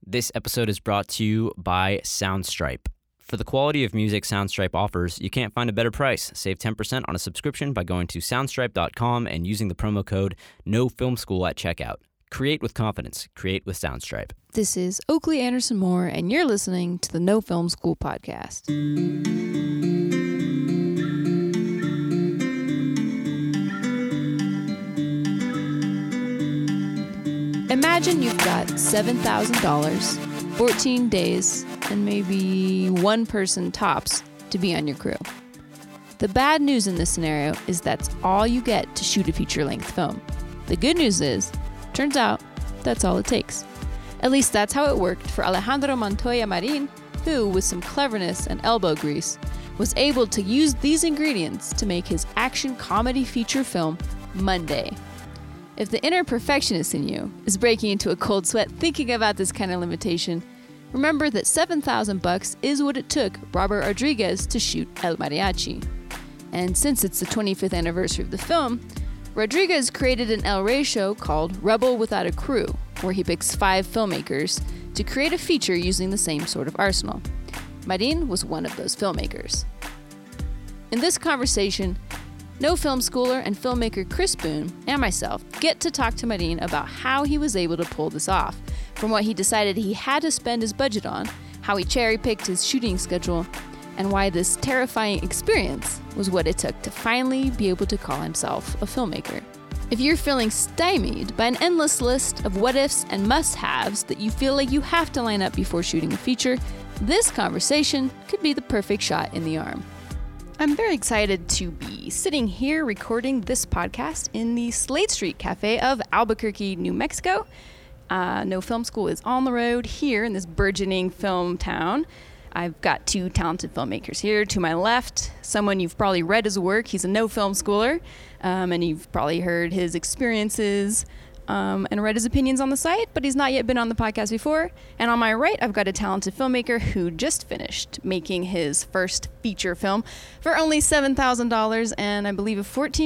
This episode is brought to you by Soundstripe. For the quality of music Soundstripe offers, you can't find a better price. Save 10% on a subscription by going to soundstripe.com and using the promo code NOFilmSchool at checkout. Create with confidence. Create with Soundstripe. This is Oakley Anderson Moore, and you're listening to the No Film School podcast. Imagine you've got $7,000, 14 days, and maybe one person tops to be on your crew. The bad news in this scenario is that's all you get to shoot a feature-length film. The good news is, turns out, that's all it takes. At least that's how it worked for Alejandro Montoya Marin, who, with some cleverness and elbow grease, was able to use these ingredients to make his action comedy feature film, Monday. If the inner perfectionist in you is breaking into a cold sweat thinking about this kind of limitation, remember that $7,000 is what it took Robert Rodriguez to shoot El Mariachi. And since it's the 25th anniversary of the film, Rodriguez created an El Rey show called Rebel Without a Crew, where he picks 5 filmmakers to create a feature using the same sort of arsenal. Marin was one of those filmmakers. In this conversation, No Film Schooler and filmmaker Chris Boone and myself get to talk to Marin about how he was able to pull this off, from what he decided he had to spend his budget on, how he cherry-picked his shooting schedule, and why this terrifying experience was what it took to finally be able to call himself a filmmaker. If you're feeling stymied by an endless list of what-ifs and must-haves that you feel like you have to line up before shooting a feature, this conversation could be the perfect shot in the arm. I'm very excited to be sitting here recording this podcast in the Slade Street Cafe of Albuquerque, New Mexico. No Film School is on the road here in this burgeoning film town. I've got 2 talented filmmakers here. To my left, someone you've probably read his work. He's a No Film Schooler, and you've probably heard his experiences and read his opinions on the site, but he's not yet been on the podcast before. And on my right, I've got a talented filmmaker who just finished making his first feature film for only $7,000 and I believe a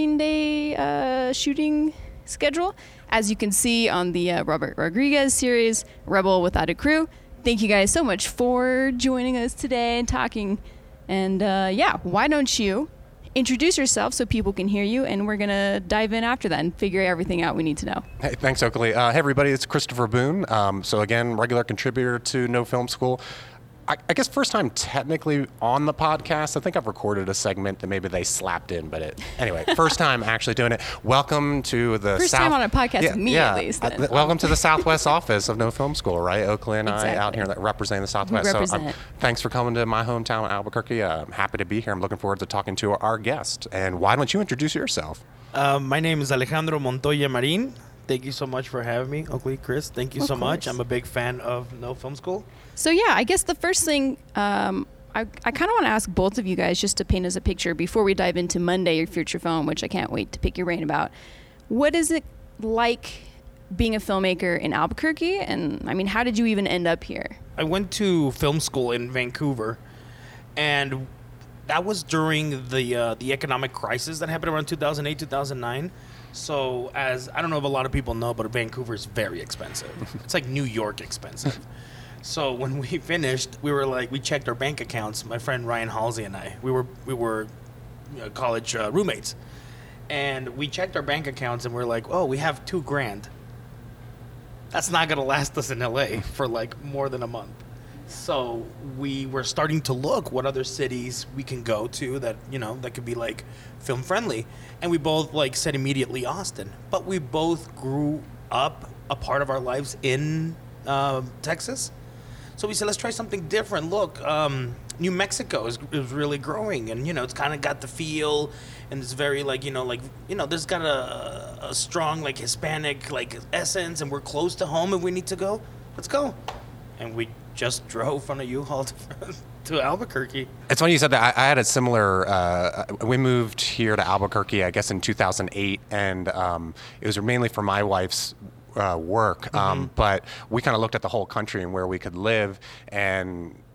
14-day shooting schedule. As you can see on the Robert Rodriguez series, Rebel Without a Crew. Thank you guys so much for joining us today and talking. And why don't you introduce yourself so people can hear you, and we're going to dive in after that and figure everything out we need to know. Hey, thanks, Oakley. Hey, everybody, it's Christopher Boone. So again, regular contributor to No Film School. I guess first time technically on the podcast. I think I've recorded a segment that maybe they slapped in, but anyway, first time actually doing it. Welcome to the first time on a podcast with me, at least. Welcome to the Southwest office of No Film School, right? Oakley and exactly. I out here representing the Southwest. So thanks for coming to my hometown, Albuquerque. I'm happy to be here. I'm looking forward to talking to our guest. And why don't you introduce yourself? My name is Alejandro Montoya Marin. Thank you so much for having me, Oakley, Chris. Thank you so much. I'm a big fan of No Film School. So yeah, I guess the first thing I kind of want to ask both of you guys just to paint us a picture before we dive into Monday, your future film, which I can't wait to pick your brain about. What is it like being a filmmaker in Albuquerque? And I mean, how did you even end up here? I went to film school in Vancouver, and that was during the economic crisis that happened around 2008, 2009. So as, I don't know if a lot of people know, but Vancouver is very expensive. It's like New York expensive. So when we finished, we checked our bank accounts. My friend Ryan Halsey and I, we were college roommates. And we checked our bank accounts and we're like, oh, we have $2,000. That's not going to last us in LA for like more than a month. So we were starting to look what other cities we can go to that, that could be like film friendly. And we both said immediately Austin, but we both grew up a part of our lives in Texas. So we said, let's try something different. Look, New Mexico is really growing, and it's kind of got the feel, and it's very there's got a strong Hispanic essence, and we're close to home. If we need to go, let's go. And we just drove from a U-Haul to Albuquerque. It's funny you said that. I had a similar, we moved here to Albuquerque, I guess in 2008, and it was mainly for my wife's work, but we kind of looked at the whole country and where we could live, and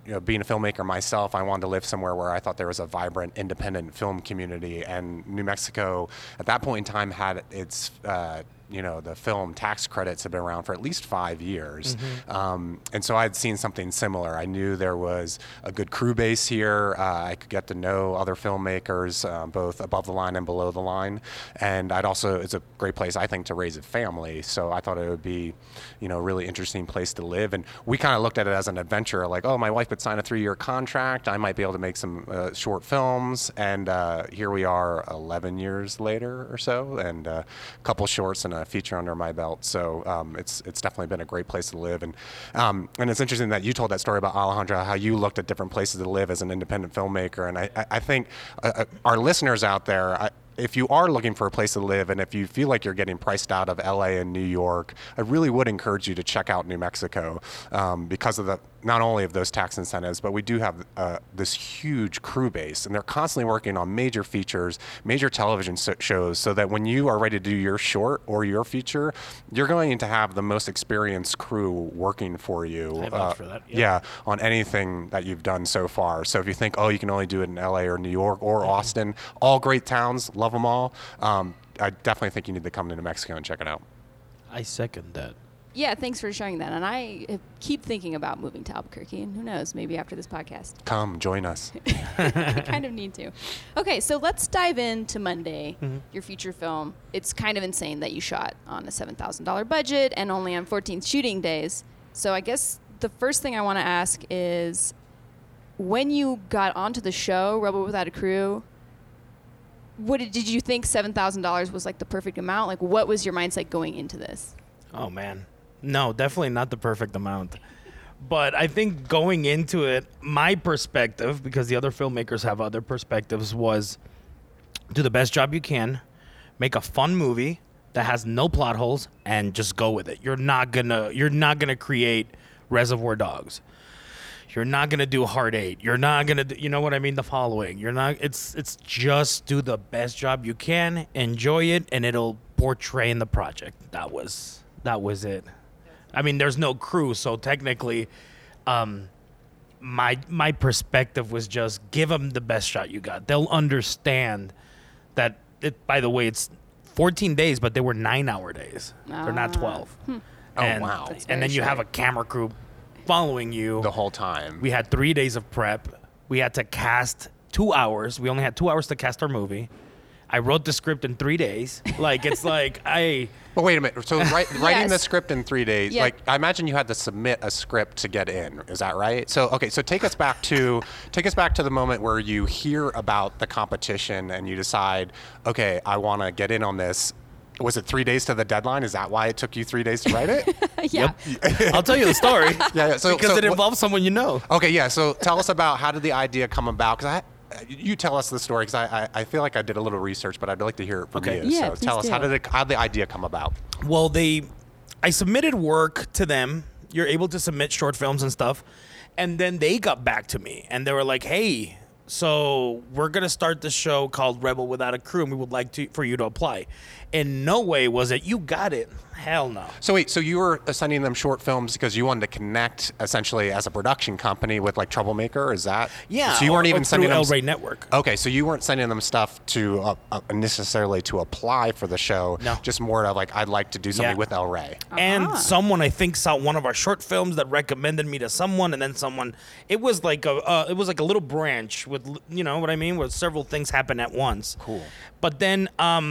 being a filmmaker myself, I wanted to live somewhere where I thought there was a vibrant, independent film community. And New Mexico, at that point in time, had its the film tax credits had been around for at least 5 years. And so I'd seen something similar. I knew there was a good crew base here. I could get to know other filmmakers, both above the line and below the line. And it's a great place, I think, to raise a family. So I thought it would be, a really interesting place to live. And we kind of looked at it as an adventure, like, oh, my wife would sign a 3-year contract. I might be able to make some short films. And here we are 11 years later or so, and a couple shorts and a feature under my belt. So it's definitely been a great place to live. And it's interesting that you told that story about Alejandra, how you looked at different places to live as an independent filmmaker. And I think our listeners out there, if you are looking for a place to live, and if you feel like you're getting priced out of LA and New York, I really would encourage you to check out New Mexico because of not only of those tax incentives, but we do have this huge crew base, and they're constantly working on major features, major television shows, so that when you are ready to do your short or your feature, you're going to have the most experienced crew working for you. I vouch for that. Yeah, on anything that you've done so far. So if you think, you can only do it in LA or New York or Austin, all great towns, love them all. I definitely think you need to come to New Mexico and check it out. I second that. Yeah, thanks for sharing that. And I keep thinking about moving to Albuquerque, and who knows, maybe after this podcast. Come, join us. I kind of need to. Okay, so let's dive into Monday, your feature film. It's kind of insane that you shot on a $7,000 budget and only on 14 shooting days. So I guess the first thing I want to ask is, when you got onto the show, Rebel Without a Crew, did you think $7,000 was like the perfect amount? Like, what was your mindset going into this? Oh, man. No, definitely not the perfect amount. But I think going into it, my perspective, because the other filmmakers have other perspectives, was do the best job you can, make a fun movie that has no plot holes, and just go with it. You're not gonna create Reservoir Dogs. You're not gonna do Hard 8. You're not gonna do, you know what I mean? The following. You're not. It's just do the best job you can, enjoy it, and it'll portray in the project. That was it. I mean, there's no crew, so technically, my perspective was just give them the best shot you got. They'll understand that. By the way, it's 14 days, but they were 9-hour days. They're not 12. And, wow! And then you have a camera crew following you The whole time. We had 3 days of prep. We had to cast 2 hours. We only had 2 hours to cast our movie. I wrote the script in 3 days. Like, it's like But wait a minute. So writing Yes. the script in 3 days, Yeah. like I imagine you had to submit a script to get in. Is that right? So okay. So take us back to the moment where you hear about the competition and you decide, okay, I want to get in on this. Was it 3 days to the deadline? Is that why it took you 3 days to write it? Yeah. I'll tell you the story. Yeah. So because it involves someone you know. Okay. Yeah. So tell us about how did the idea come about? Because you tell us the story because I feel like I did a little research, but I'd like to hear it from Okay. you. Yeah, So tell us please how do. did the idea come about? Well, I submitted work to them. You're able to submit short films and stuff. And then they got back to me and they were like, hey, so we're going to start this show called Rebel Without a Crew, and we would like for you to apply. In no way was it, you got it. Hell no. So wait, so you were sending them short films because you wanted to connect essentially as a production company with like Troublemaker? Is that? Yeah. So you weren't even sending them. El Rey Network. Okay, so you weren't sending them stuff to necessarily to apply for the show. No. Just more of like I'd like to do something Yeah. with El Rey. And someone I think saw one of our short films that recommended me to someone, and then someone. It was like a little branch with, you know what I mean, where several things happen at once. Cool. But then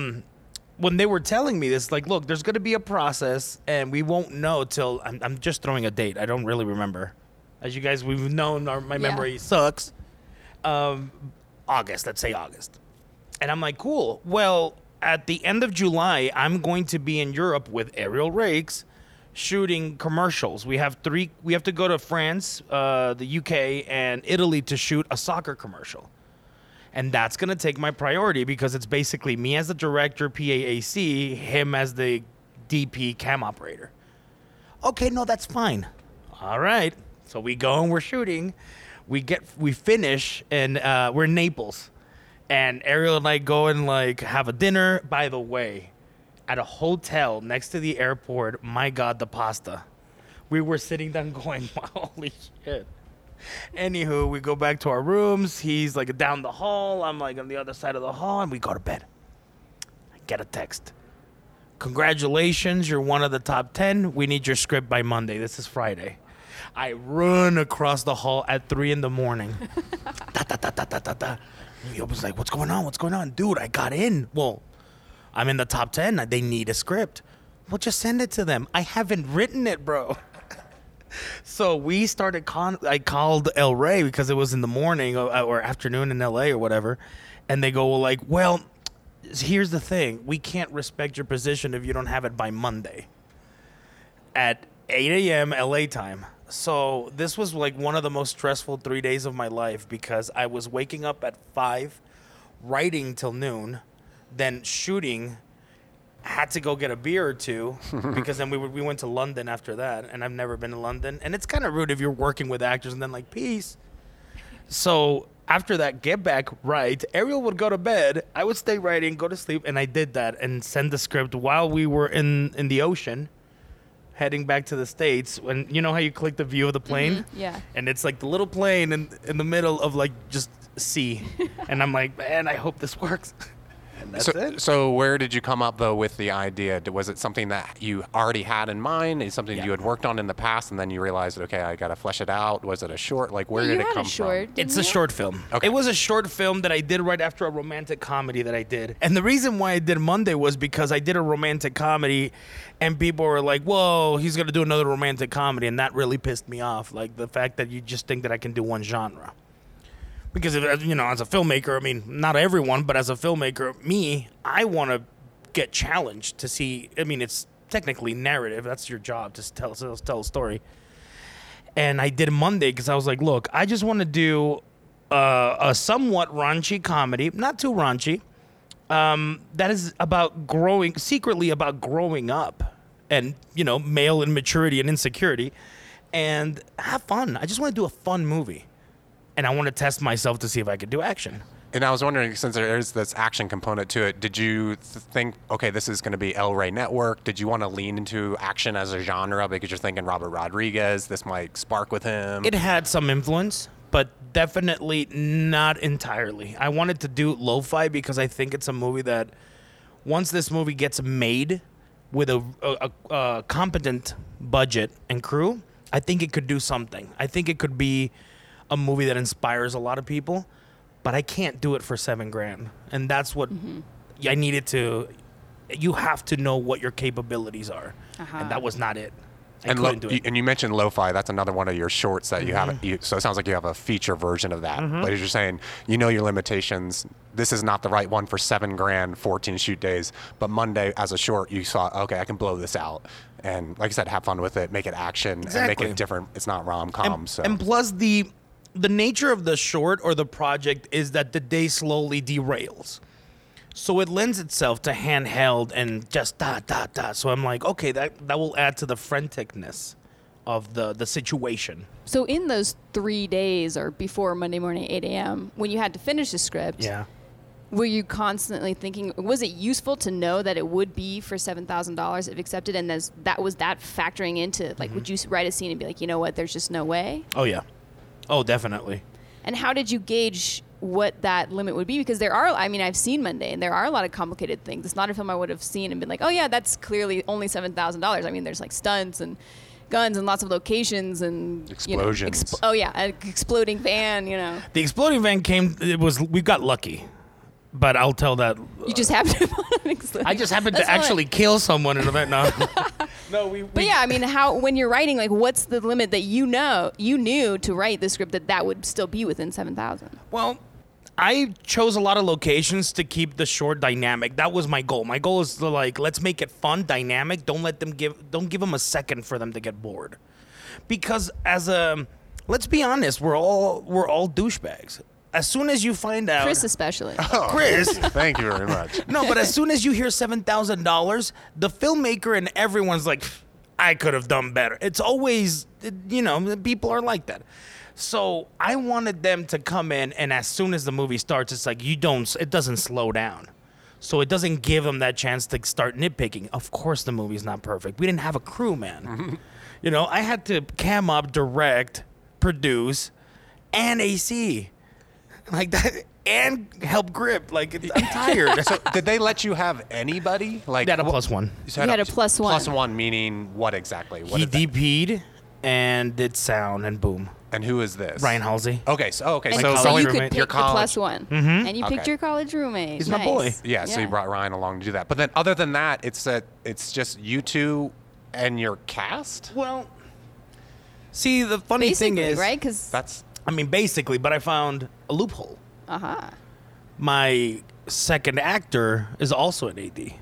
when they were telling me this, like, look, there's going to be a process, and we won't know till I'm just throwing a date. I don't really remember. As you guys, we've known my memory sucks. August, let's say August. And I'm like, cool. Well, at the end of July, I'm going to be in Europe with Aerial Rakes shooting commercials. We have to go to France, the UK, and Italy to shoot a soccer commercial. And that's going to take my priority because it's basically me as the director, PAAC, him as the DP cam operator. Okay, no, that's fine. All right. So we go and we're shooting. We finish and we're in Naples. And Ariel and I go and like have a dinner. By the way, at a hotel next to the airport, my God, the pasta. We were sitting down going, holy shit. Anywho, we go back to our rooms. He's like down the hall. I'm like on the other side of the hall, and we go to bed. I get a text. Congratulations, you're one of the top 10. We need your script by Monday. This is Friday. I run across the hall at 3 a.m. He was like, what's going on? What's going on? Dude, I got in. Well, I'm in the top 10. They need a script. Well, just send it to them. I haven't written it, bro. So we started, I called El Rey because it was in the morning or afternoon in LA or whatever. And they go like, well, here's the thing. We can't respect your position if you don't have it by Monday at 8 a.m. LA time. So this was like one of the most stressful 3 days of my life because I was waking up at 5, writing till noon, then shooting. Had to go get a beer or two because then we went to London after that, and I've never been to London. And it's kind of rude if you're working with actors and then like, peace. So after that, get back, write. Ariel would go to bed. I would stay writing, go to sleep, and I did that and send the script while we were in the ocean, heading back to the States. When you know how you click the view of the plane? Mm-hmm. Yeah. And it's like the little plane in the middle of like just sea. And I'm like, man, I hope this works. And that's it. So where did you come up, though, with the idea? Was it something that you already had in mind? Is it something you had worked on in the past, and then you realized, okay, I got to flesh it out? Was it a short? Like, where did it come from? It's a short film. Okay. It was a short film that I did right after a romantic comedy that I did. And the reason why I did Monday was because I did a romantic comedy, and people were like, whoa, he's going to do another romantic comedy, and that really pissed me off. Like, the fact that you just think that I can do one genre. Because, you know, as a filmmaker, I mean, not everyone, but as a filmmaker, I want to get challenged to see. I mean, it's technically narrative. That's your job, to tell a story. And I did Monday because I was like, look, I just want to do a somewhat raunchy comedy, not too raunchy, that is secretly about growing up and, you know, male immaturity and insecurity, and have fun. I just want to do a fun movie. And I want to test myself to see if I could do action. And I was wondering, since there is this action component to it, did you think, okay, this is going to be El Rey Network? Did you want to lean into action as a genre because you're thinking Robert Rodriguez, this might spark with him? It had some influence, but definitely not entirely. I wanted to do lo-fi because I think it's a movie that once this movie gets made with a competent budget and crew, I think it could do something. I think it could be a movie that inspires a lot of people, but I can't do it for $7,000. And that's what I needed to. You have to know what your capabilities are, and that was not it. I couldn't do it. And you mentioned lo-fi. That's another one of your shorts that you have. So it sounds like you have a feature version of that. But as you're saying, you know your limitations. This is not the right one for $7,000, 14 shoot days. But Monday, as a short, you saw, okay, I can blow this out. And like I said, have fun with it, make it action, and make it different. It's not rom-com. And plus the nature of the short or the project is that the day slowly derails. So it lends itself to handheld and just da. So I'm like, okay, that will add to the franticness of the situation. So in those 3 days or before Monday morning, 8 a.m., when you had to finish the script, were you constantly thinking, was it useful to know that it would be for $7,000 if accepted? And was that factoring into, like, would you write a scene and be like, you know what, there's just no way? Oh, yeah. Oh, definitely. And how did you gauge what that limit would be? Because I've seen Monday, and there are a lot of complicated things. It's not a film I would have seen and been like, oh, yeah, that's clearly only $7,000. I mean, there's, like, stunts and guns and lots of locations and explosions. An exploding van, you know. The exploding van we got lucky. But I'll tell that. You just happened to I just happened to actually kill someone in a van. No. But yeah, I mean, when you're writing, like, what's the limit that you knew to write the script that would still be within 7,000? Well, I chose a lot of locations to keep the short dynamic. That was my goal. My goal is to, like, let's make it fun, dynamic. Don't give them a second for them to get bored. Because let's be honest, we're all douchebags. As soon as you find out, Chris especially. Oh, Chris, thank you very much. No, but as soon as you hear $7,000, the filmmaker and everyone's like, I could have done better. It's always, people are like that. So I wanted them to come in, and as soon as the movie starts, it's like it doesn't slow down. So it doesn't give them that chance to start nitpicking. Of course, the movie's not perfect. We didn't have a crew, man. I had to cam up, direct, produce. and AC, like that, and help grip. Like I'm tired. So did they let you have anybody? Like That a +1. So You had a +1. +1 meaning what exactly? What He is that? DP'd and did sound and boom. And who is this? Ryan Halsey. Okay, so And so so you roommate. could pick your the college. +1, and you picked Okay. your college roommate. He's my Nice. boy. Yeah, so you brought Ryan along to do that. But then other than that, it's just you two and your cast? Well, see, the funny Basically, thing is, right? Because That's I mean, basically, but I found a loophole. My second actor is also an AD.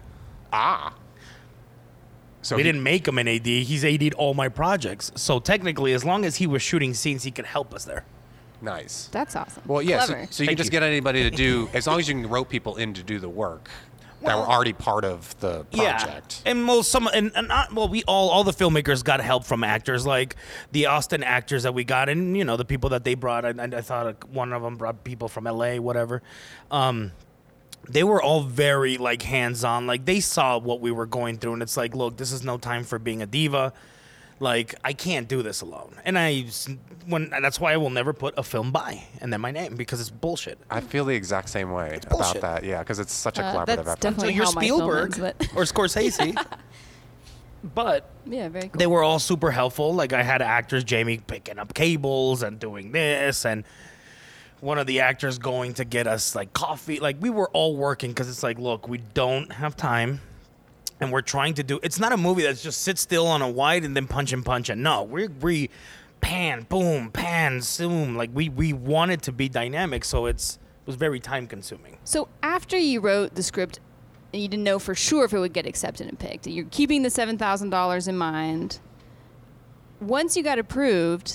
so We he- didn't make him an AD. He's AD'd all my projects. So technically, as long as he was shooting scenes, he could help us there. Nice. that's awesome. Well, yeah, Clever. so you can Thank just you. get anybody to do, as long as you can rope people in to do the work that were already part of the project. Yeah, and all the filmmakers got help from actors, like the Austin actors that we got, and the people that they brought. I thought one of them brought people from LA, whatever. They were all very like hands-on. Like they saw what we were going through, and it's like, look, this is no time for being a diva. Like I can't do this alone, and that's why I will never put a film by and then my name, because it's bullshit. I feel the exact same way about bullshit. that, yeah, because it's such a collaborative that's effort. definitely So you're how my film Spielberg ends, but or Scorsese, but yeah, very cool. they were all super helpful. Like I had actors, Jamie picking up cables and doing this, and one of the actors going to get us like coffee. Like we were all working because it's like, look, we don't have time, and we're trying to do. It's not a movie that's just sit still on a wide and then punch and punch. And no, we pan, boom, pan, zoom. Like we wanted to be dynamic, so it was very time consuming. So after you wrote the script and you didn't know for sure if it would get accepted and picked, you're keeping the $7,000 in mind. Once you got approved,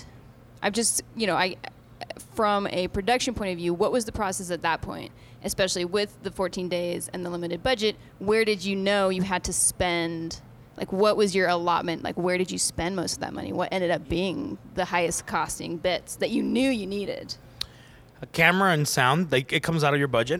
from a production point of view, what was the process at that point? Especially with the 14 days and the limited budget, where did you know you had to spend? Like, what was your allotment? Like, where did you spend most of that money? What ended up being the highest costing bits that you knew you needed? A camera and sound, like it comes out of your budget.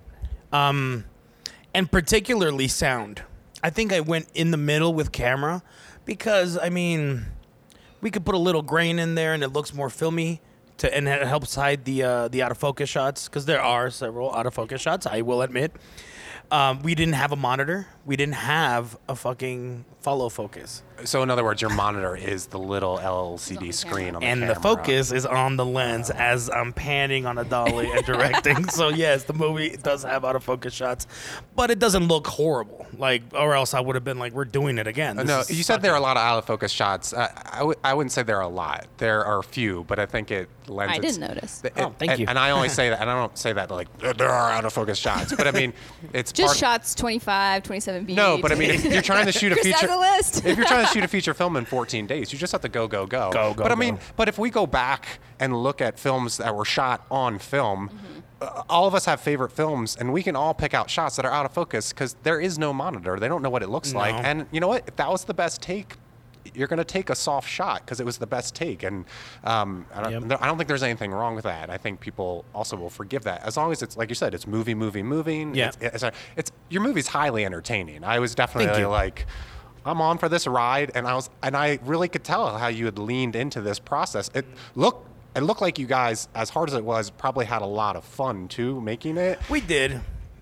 And particularly sound. I think I went in the middle with camera because, I mean, we could put a little grain in there and it looks more filmy, and it helps hide the out of focus shots, because there are several out of focus shots, I will admit. We didn't have a monitor. We didn't have a fucking follow focus. So in other words, your monitor is the little LCD screen on the And camera. the focus is on the lens as I'm panning on a dolly and directing. So yes, the movie does have out of focus shots, but it doesn't look horrible. Like, or else I would have been like, we're doing it again. This No, is you said there are a sucking. lot of out of focus shots. I wouldn't say there are a lot. There are a few, but I think it lends. I didn't notice. Oh, thank you. And I only say that, and I don't say that like there are out of focus shots, but I mean it's Just part. shots 25, 27 feet. No, but I mean if you're trying to shoot a Chris feature. has a list. If you're trying to shoot a feature film in 14 days, you just have to go. Go, But I mean, go. but if we go back and look at films that were shot on film, all of us have favorite films, and we can all pick out shots that are out of focus because there is no monitor. They don't know what it looks like. No. And you know what? If that was the best take, you're going to take a soft shot because it was the best take. And I don't think there's anything wrong with that. I think people also will forgive that as long as it's, like you said, it's moving. Yeah. It's your movie's highly entertaining. I was definitely you. like, I'm on for this ride, and I really could tell how you had leaned into this process. It looked like you guys, as hard as it was, probably had a lot of fun too making it. We did,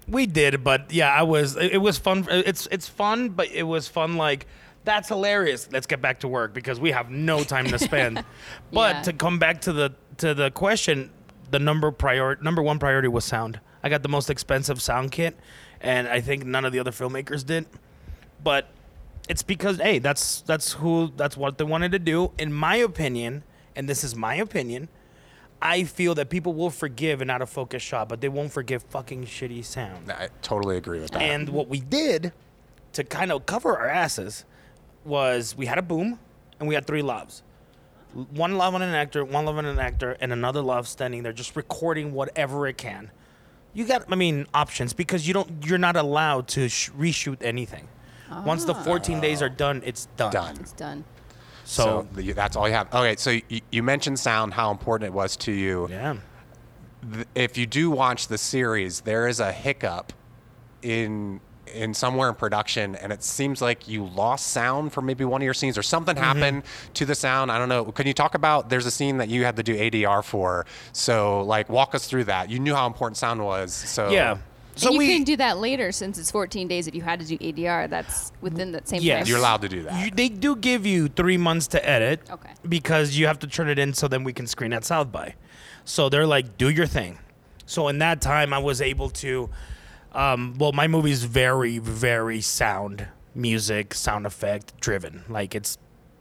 but yeah, it was fun. It's fun, but it was fun. Like, that's hilarious. Let's get back to work because we have no time to spend. But Yeah. to come back to the question, the number one priority was sound. I got the most expensive sound kit, and I think none of the other filmmakers did. But it's because, hey, that's what they wanted to do. In my opinion, and this is my opinion, I feel that people will forgive an out of focus shot, but they won't forgive fucking shitty sound. I totally agree with that. And what we did to kind of cover our asses was we had a boom and we had 3 lavs. One lav on an actor, one lav on an actor, and another lav standing there just recording whatever it can. You got, options, because you're not allowed to reshoot anything. Once the 14 days are done, it's done. Done. It's done. So that's all you have. Okay, so you mentioned sound, how important it was to you. Yeah. If you do watch the series, there is a hiccup in in somewhere in production, and it seems like you lost sound for maybe one of your scenes, or something happened to the sound. I don't know. Can you talk about? There's a scene that you had to do ADR for. So like, walk us through that. You knew how important sound was. So Yeah. So and you can do that later since it's 14 days. If you had to do ADR, that's within that same Yes. time. you're allowed to do that. They do give you 3 months to edit. Okay. Because you have to turn it in so then we can screen at South by. So they're like, do your thing. So in that time, I was able to. Well, my movie's very, very sound effect driven. Like it's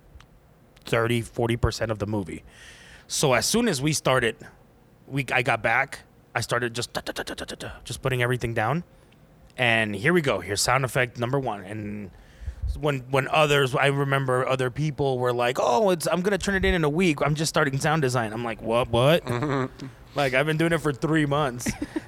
30-40% of the movie. So as soon as we started, I got back. I started just putting everything down, and here we go. Here's sound effect number 1. And when others, I remember other people were like, "Oh, I'm gonna turn it in a week. I'm just starting sound design." I'm like, "What? Like I've been doing it for 3 months."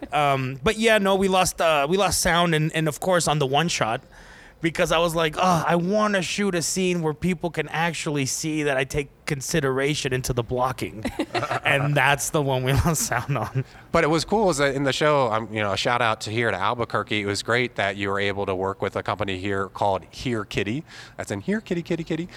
But yeah, no, we lost sound, and of course on the one shot. Because I was like, I want to shoot a scene where people can actually see that I take consideration into the blocking. And that's the one we lost sound on. But it was cool is that in the show, a shout out to Albuquerque. It was great that you were able to work with a company here called Here Kitty. That's in Here Kitty Kitty Kitty.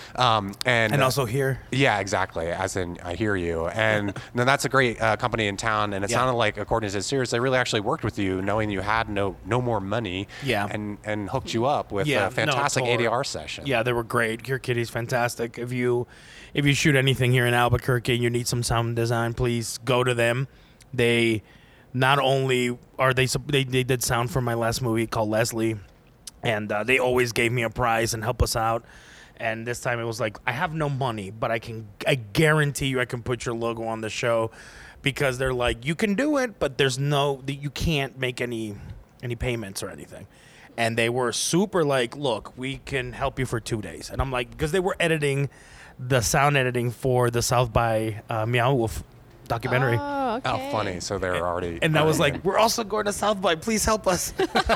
And Also here. Yeah, exactly. As in, I hear you. And then that's a great company in town. And it sounded like, according to his series, they really actually worked with you, knowing you had no more money. Yeah. And hooked you up with a fantastic ADR session. Yeah, they were great. Here Kitty's fantastic. If you shoot anything here in Albuquerque and you need some sound design, please go to them. They not only are they did sound for my last movie called Leslie, and they always gave me a prize and help us out. And this time it was like, I have no money, but I guarantee you I can put your logo on the show, because they're like, you can do it, but you can't make any payments or anything. And they were super like, look, we can help you for 2 days. And I'm like, because they were editing the sound editing for the South by Meow Wolf documentary. Oh, okay. Oh, funny. So they're already. And I was like, we're also going to South by. Please help us.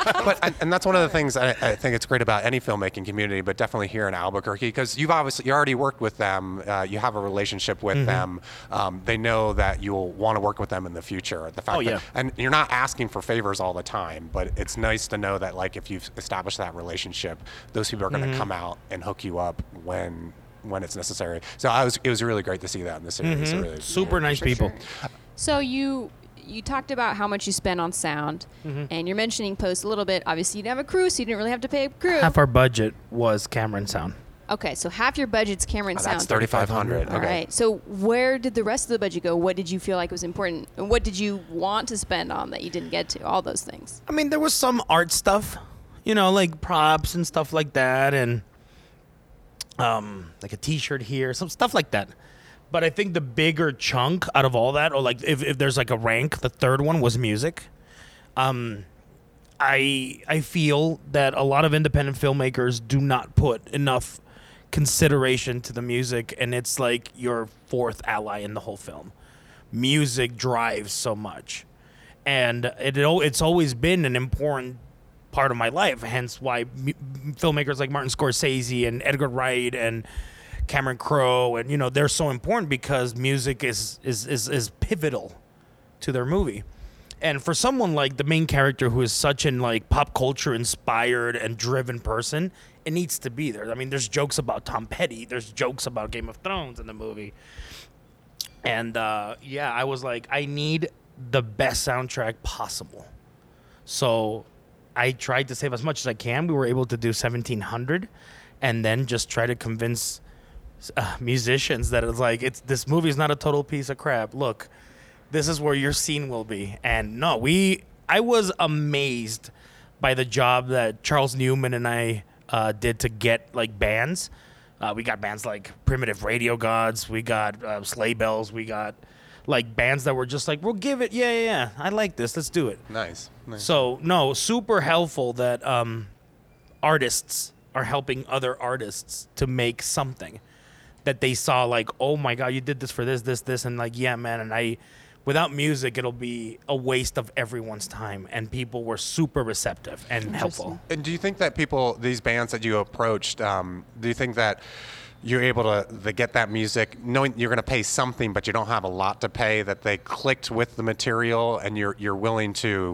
And that's one of the things I think it's great about any filmmaking community, but definitely here in Albuquerque, because you already worked with them. You have a relationship with them. They know that you'll want to work with them in the future. The fact and you're not asking for favors all the time, but it's nice to know that like if you've established that relationship, those people are going to come out and hook you up when it's necessary. So it was really great to see that in the series. Really, super nice people. Sure. So you talked about how much you spend on sound, and you're mentioning post a little bit. Obviously, you didn't have a crew, so you didn't really have to pay a crew. Half our budget was camera and sound. Okay, so half your budget's camera and sound. That's $3,500. All right. So where did the rest of the budget go? What did you feel like was important? And what did you want to spend on that you didn't get to? All those things. I mean, there was some art stuff, like props and stuff like that, and like a T-shirt here, some stuff like that. But I think the bigger chunk out of all that, or like if there's like a rank, the third one was music. I feel that a lot of independent filmmakers do not put enough consideration to the music, and it's like your fourth ally in the whole film. Music drives so much, and it's always been an important part of my life, hence why filmmakers like Martin Scorsese and Edgar Wright and Cameron Crowe and they're so important, because music is pivotal to their movie. And for someone like the main character, who is such an like pop culture inspired and driven person, it needs to be there. I mean, there's jokes about Tom Petty, there's jokes about Game of Thrones in the movie, and I was like, I need the best soundtrack possible. So I tried to save as much as I can. We were able to do $1,700, and then just try to convince musicians that it's like, this movie is not a total piece of crap. Look, this is where your scene will be. And no, I was amazed by the job that Charles Newman and I did to get like bands. We got bands like Primitive Radio Gods. We got Sleigh Bells. We got like bands that were just like, we'll give it. Yeah. I like this. Let's do it. Nice. So no, super helpful that artists are helping other artists to make something that they saw like, oh my God, you did this for this, and like, yeah, man. And without music, it'll be a waste of everyone's time. And people were super receptive and helpful. And do you think that these bands that you approached, do you think that you're able to get that music, knowing you're going to pay something, but you don't have a lot to pay, that they clicked with the material and you're willing to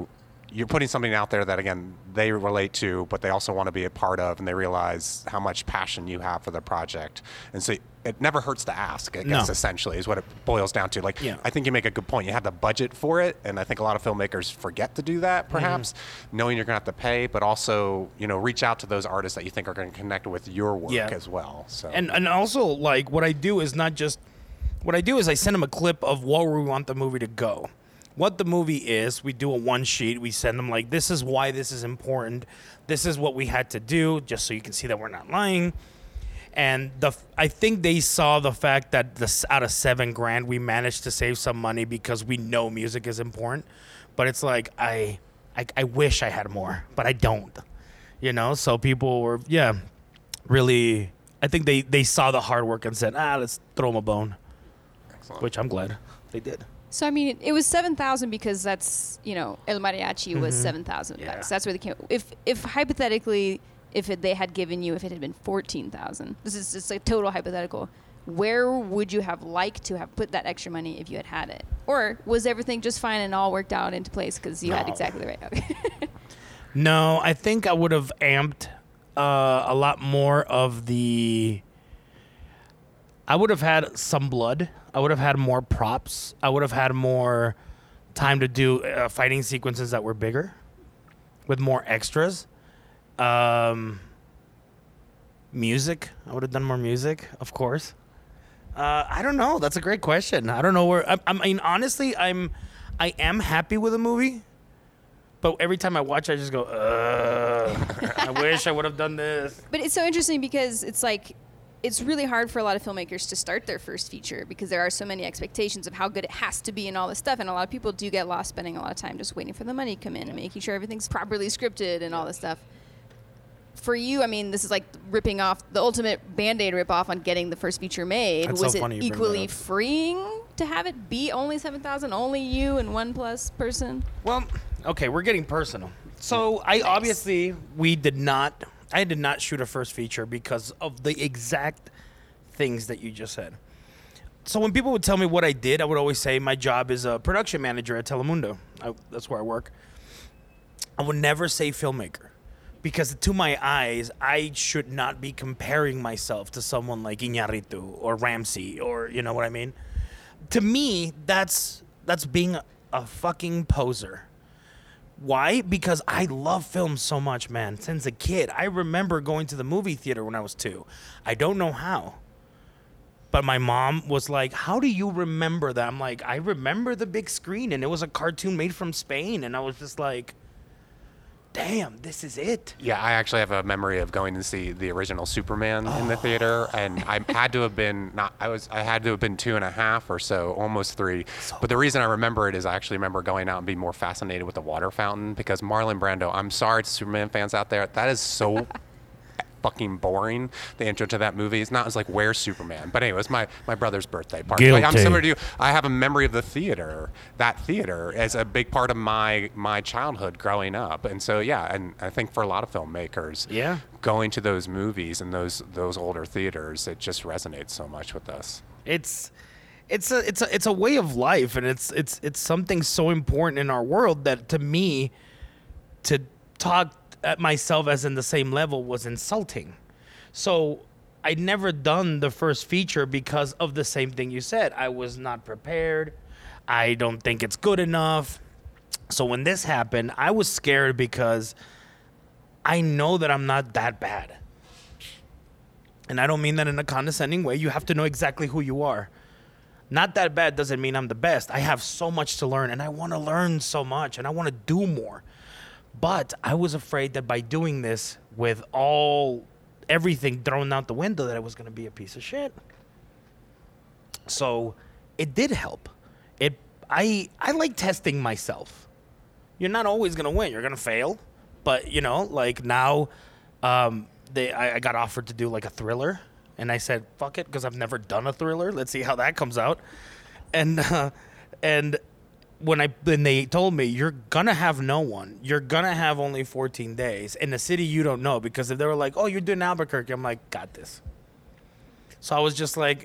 you're putting something out there that, again, they relate to, but they also want to be a part of, and they realize how much passion you have for the project. And so it never hurts to ask, I guess, essentially, is what it boils down to. Like, I think you make a good point. You have the budget for it, and I think a lot of filmmakers forget to do that, perhaps, knowing you're going to have to pay, but also, reach out to those artists that you think are going to connect with your work as well. So And also, like, what I do is I send them a clip of where we want the movie to go. What the movie is, we do a one sheet. We send them like, this is why this is important. This is what we had to do, just so you can see that we're not lying. And I think they saw the fact that out of $7,000, we managed to save some money because we know music is important. But it's like, I wish I had more, but I don't. So people were, really, I think they saw the hard work and said, let's throw them a bone. Excellent. Which I'm glad they did. So, I mean, it was 7,000 because that's, El Mariachi was 7,000 bucks. That's where they came. If hypothetically, they had given you, if it had been 14,000, this is just a total hypothetical, where would you have liked to have put that extra money if you had it? Or was everything just fine and all worked out into place because you had exactly the right? Okay. No, I think I would have amped a lot more of the... I would have had some blood. I would have had more props. I would have had more time to do fighting sequences that were bigger with more extras. Music. I would have done more music, of course. I don't know. That's a great question. I don't know where... I mean, honestly, I am happy with the movie. But every time I watch it, I just go, I wish I would have done this. But it's so interesting because it's like... It's really hard for a lot of filmmakers to start their first feature because there are so many expectations of how good it has to be and all this stuff. And a lot of people do get lost spending a lot of time just waiting for the money to come in and making sure everything's properly scripted and all this stuff. For you, I mean, this is like ripping off the ultimate Band-Aid ripoff on getting the first feature made. That's was so it equally freeing to have it be only 7,000, only you and one plus person? Well, okay, we're getting personal. So I did not shoot a first feature because of the exact things that you just said. So when people would tell me what I did, I would always say my job is a production manager at Telemundo. That's where I work. I would never say filmmaker because to my eyes, I should not be comparing myself to someone like Iñárritu or Ramsey or, you know what I mean? To me, that's being a fucking poser. Why? Because I love film so much, man. Since a kid, I remember going to the movie theater when I was 2. I don't know how. But my mom was like, how do you remember that? I'm like, I remember the big screen, and it was a cartoon made from Spain. And I was just like, damn, this is it. Yeah, I actually have a memory of going to see the original Superman in the theater, and I had to have been 2.5 or so, almost 3. But the reason I remember it is I actually remember going out and being more fascinated with the water fountain because Marlon Brando. I'm sorry to Superman fans out there, that is so fucking boring. The intro to that movie is not as like where's Superman, but anyway, it was my brother's birthday party. Like, I'm similar to you. I have a memory of the theater, that theater, as a big part of my childhood growing up, and so and I think for a lot of filmmakers, going to those movies and those older theaters, it just resonates so much with us. It's a way of life, and it's something so important in our world that to me, to talk at myself as in the same level was insulting. So I'd never done the first feature because of the same thing you said. I was not prepared. I don't think it's good enough. So when this happened, I was scared because I know that I'm not that bad. And I don't mean that in a condescending way. You have to know exactly who you are. Not that bad doesn't mean I'm the best. I have so much to learn, and I want to learn so much, and I want to do more. But I was afraid that by doing this with everything thrown out the window, that I was going to be a piece of shit. So it did help. I like testing myself. You're not always going to win. You're going to fail. But, like now I got offered to do like a thriller. And I said, fuck it, because I've never done a thriller. Let's see how that comes out. And when they told me, you're going to have no one. You're going to have only 14 days in a city you don't know. Because if they were like, oh, you're doing Albuquerque, I'm like, got this. So I was just like,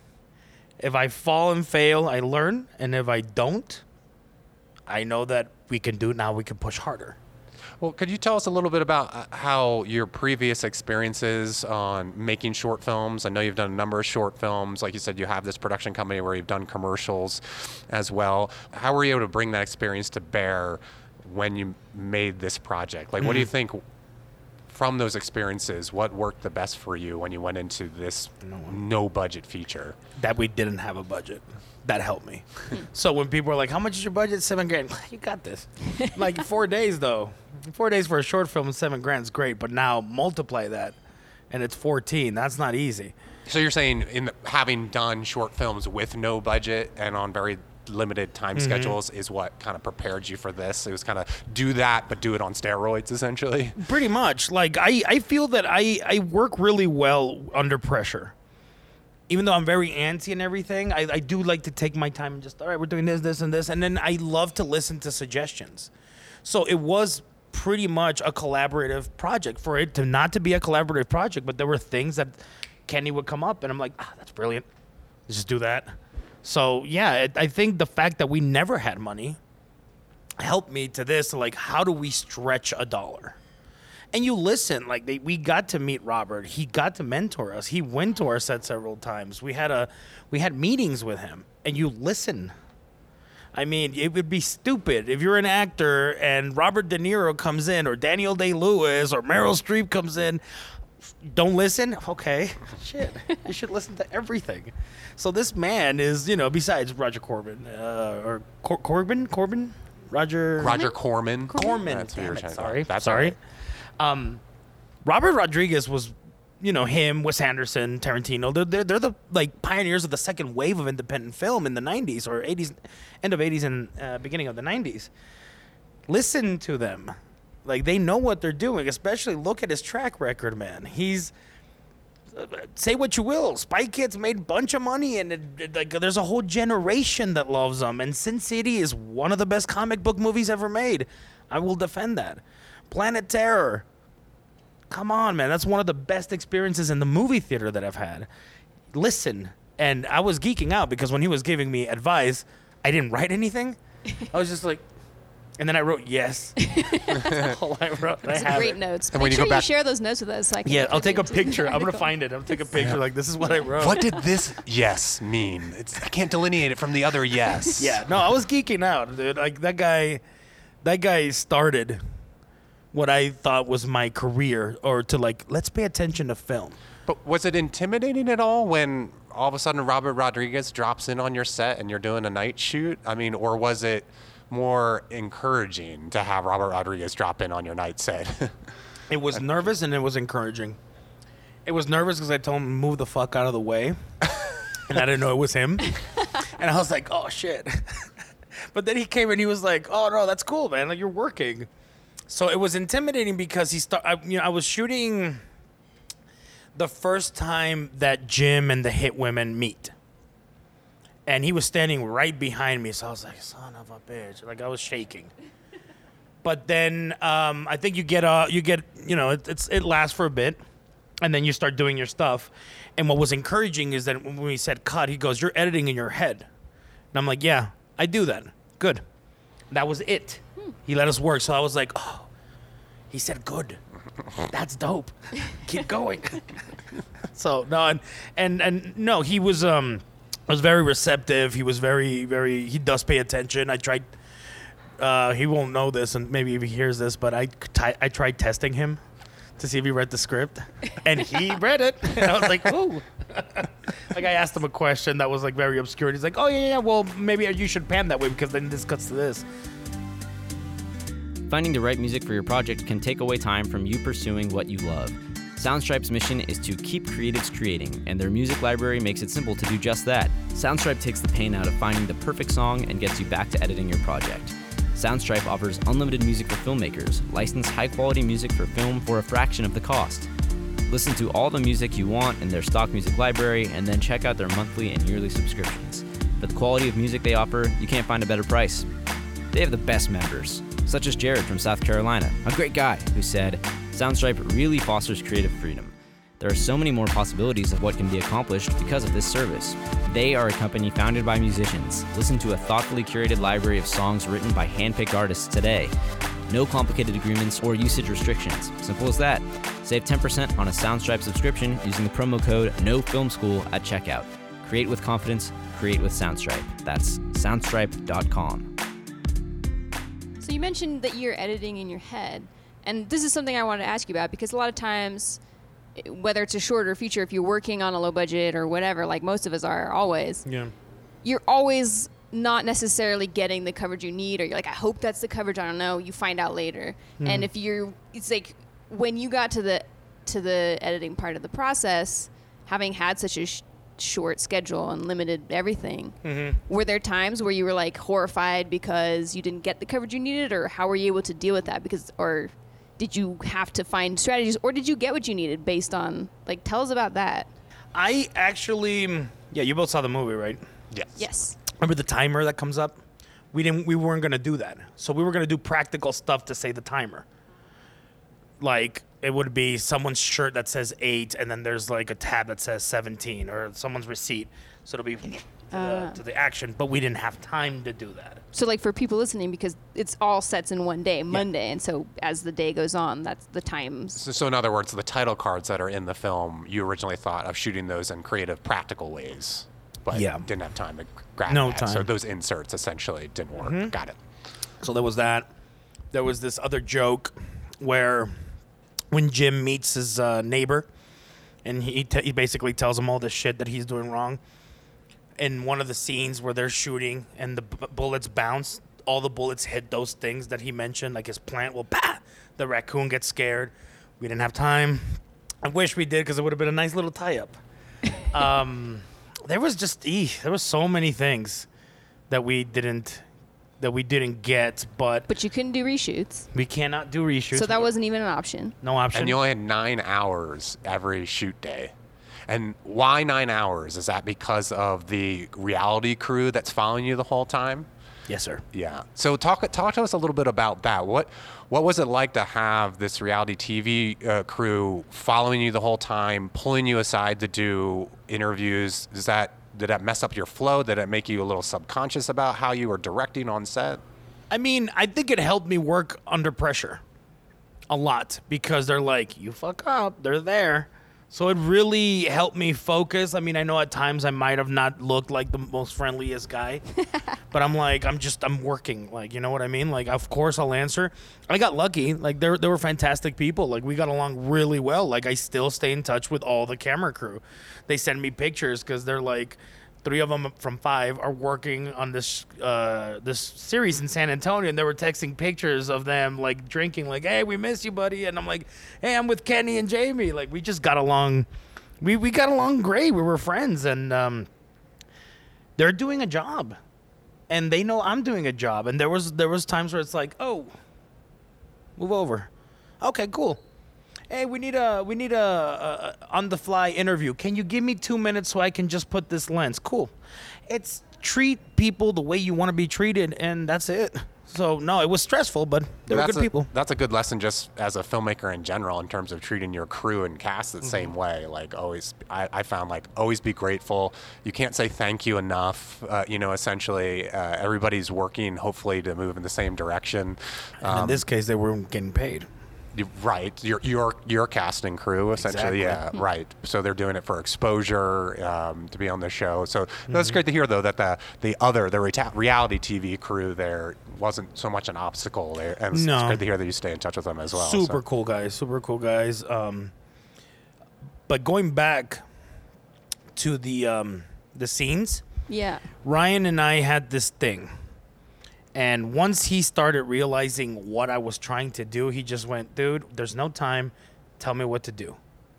If I fall and fail, I learn. And if I don't, I know that, we can do now. We can push harder. Well, could you tell us a little bit about how your previous experiences on making short films? I know you've done a number of short films. Like you said, you have this production company where you've done commercials as well. How were you able to bring that experience to bear when you made this project? Like, what do you think from those experiences, what worked the best for you when you went into this no budget feature? That we didn't have a budget. That helped me. So when people are like, how much is your budget? $7,000. You got this. Like 4 days though. 4 days for a short film, $7,000 is great, but now multiply that and it's 14. That's not easy. So you're saying having done short films with no budget and on very limited time schedules is what kind of prepared you for this? It was kind of do that, but do it on steroids, essentially? Pretty much. Like, I feel that I work really well under pressure. Even though I'm very antsy and everything, I do like to take my time and just, all right, we're doing this, and this. And then I love to listen to suggestions. So it was pretty much a collaborative project. For it to not to be a collaborative project, but there were things that Kenny would come up, and I'm like, that's brilliant. Let's just do that. So, yeah, I think the fact that we never had money helped me to this, like, how do we stretch $1? And you listen, like, we got to meet Robert. He got to mentor us. He went to our set several times. We had meetings with him, and you listen. I mean, it would be stupid if you're an actor and Robert De Niro comes in, or Daniel Day-Lewis, or Meryl Streep comes in. Don't listen? Okay. Shit. You should listen to everything. So this man is, besides Roger Corbin, or Corbin? Roger Corman. Corman. That's who you're trying. Sorry. That's sorry. Right. Robert Rodriguez was, him, Wes Anderson, Tarantino. They're the pioneers of the second wave of independent film in the 90s or 80s, end of 80s and beginning of the 90s. Listen to them. Like, they know what they're doing, especially look at his track record, man. He's, say what you will, Spy Kids made a bunch of money, and there's a whole generation that loves them. And Sin City is one of the best comic book movies ever made. I will defend that. Planet Terror. Come on, man. That's one of the best experiences in the movie theater that I've had. Listen. And I was geeking out because when he was giving me advice, I didn't write anything. I was just like, and then I wrote yes. That's all I wrote. That's great notes. And Make sure you share those notes with us. So I'll take a picture. I'm going to find it. I'll take a picture like, this is what I wrote. What did this yes mean? I can't delineate it from the other yes. Yeah. No, I was geeking out, dude. Like, that guy started what I thought was my career, or to let's pay attention to film. But was it intimidating at all when all of a sudden Robert Rodriguez drops in on your set and you're doing a night shoot? I mean, or was it more encouraging to have Robert Rodriguez drop in on your night set? It was nervous and it was encouraging. It was nervous because I told him to move the fuck out of the way, and I didn't know it was him. And I was like, oh, shit. But then he came and he was like, oh, no, that's cool, man. Like, you're working. So it was intimidating because I was shooting the first time that Jim and the Hit Women meet. And he was standing right behind me, so I was like, son of a bitch. Like, I was shaking. But then I think it lasts for a bit, and then you start doing your stuff. And what was encouraging is that when we said cut, he goes, you're editing in your head. And I'm like, yeah, I do that. Good. That was it. He let us work. So I was like, oh, he said good. That's dope. Keep going. So, no, and no, he was very receptive. He was very, very, he does pay attention. I tried, he won't know this, and maybe if he hears this, but I tried testing him to see if he read the script, and he read it. And I was like, ooh. Like, I asked him a question that was very obscure. And he's like, oh, yeah, well, maybe you should pan that way because then this cuts to this. Finding the right music for your project can take away time from you pursuing what you love. Soundstripe's mission is to keep creatives creating, and their music library makes it simple to do just that. Soundstripe takes the pain out of finding the perfect song and gets you back to editing your project. Soundstripe offers unlimited music for filmmakers, licensed high-quality music for film for a fraction of the cost. Listen to all the music you want in their stock music library, and then check out their monthly and yearly subscriptions. For the quality of music they offer, you can't find a better price. They have the best members, such as Jared from South Carolina, a great guy who said, Soundstripe really fosters creative freedom. There are so many more possibilities of what can be accomplished because of this service. They are a company founded by musicians. Listen to a thoughtfully curated library of songs written by hand-picked artists today. No complicated agreements or usage restrictions. Simple as that. Save 10% on a Soundstripe subscription using the promo code NOFilmSchool at checkout. Create with confidence. Create with Soundstripe. That's soundstripe.com. So you mentioned that you're editing in your head, and this is something I wanted to ask you about because a lot of times, whether it's a short or feature, if you're working on a low budget or whatever, like most of us are always, you're always not necessarily getting the coverage you need, or you're like, I hope that's the coverage. I don't know. You find out later. And if it's like when you got to the editing part of the process, having had such a short schedule and limited everything, were there times where you were like horrified because you didn't get the coverage you needed, or how were you able to deal with that? Or did you have to find strategies, or did you get what you needed based on, like, tell us about that? I actually, you both saw the movie, right? Yes. Remember the timer that comes up? We weren't gonna do that. So we were gonna do practical stuff to say the timer. Like, it would be someone's shirt that says 8, and then there's like a tab that says 17, or someone's receipt. So it'll be to the action, but we didn't have time to do that. So, like, for people listening, because it's all sets in one day, Monday, and so as the day goes on, that's the times. So in other words, the title cards that are in the film, you originally thought of shooting those in creative, practical ways, but didn't have time to grab that. So those inserts essentially didn't work. Got it. So there was that. There was this other joke where when Jim meets his neighbor, and he basically tells him all the shit that he's doing wrong. In one of the scenes where they're shooting and the bullets bounce, all the bullets hit those things that he mentioned, like his plant. Well, the raccoon gets scared. We didn't have time. I wish we did, because it would have been a nice little tie-up. There was there was so many things that we didn't get, but you couldn't do reshoots. We cannot do reshoots. So that wasn't even an option. No option. And you only had 9 hours every shoot day. And why 9 hours? Is that because of the reality crew that's following you the whole time? Yes, sir. Yeah. So talk to us a little bit about that. What was it like to have this reality TV crew following you the whole time, pulling you aside to do interviews? Did that mess up your flow? Did it make you a little subconscious about how you were directing on set? I mean, I think it helped me work under pressure a lot, because they're like, you fuck up, they're there. So it really helped me focus. I mean, I know at times I might have not looked like the most friendliest guy, but I'm like, I'm working. Like, you know what I mean? Like, of course I'll answer. I got lucky. Like, they were fantastic people. Like, we got along really well. Like, I still stay in touch with all the camera crew. They send me pictures because they're like, 3 of them from 5 are working on this series in San Antonio, and they were texting pictures of them like drinking, like, hey, we miss you, buddy. And I'm like, hey, I'm with Kenny and Jamie. Like, we just got along. We got along great. We were friends, and they're doing a job, and they know I'm doing a job. And there was times where it's like, oh, move over. Okay, cool. Hey, we need a on the fly interview. Can you give me 2 minutes so I can just put this lens? Cool. It's treat people the way you want to be treated, and that's it. So no, it was stressful, but they were good people. That's a good lesson just as a filmmaker in general, in terms of treating your crew and cast the same way. Like, always, I found, like, always be grateful. You can't say thank you enough. Essentially, everybody's working hopefully to move in the same direction. And in this case, they weren't getting paid. Right, your casting crew essentially. Exactly. Yeah, right. So they're doing it for exposure, to be on the show. So that's great to hear, though, that the reality TV crew there wasn't so much an obstacle there, and it's great to hear that you stay in touch with them as well. Super cool guys. But going back to the scenes, Ryan and I had this thing. And once he started realizing what I was trying to do, he just went, dude, there's no time. Tell me what to do.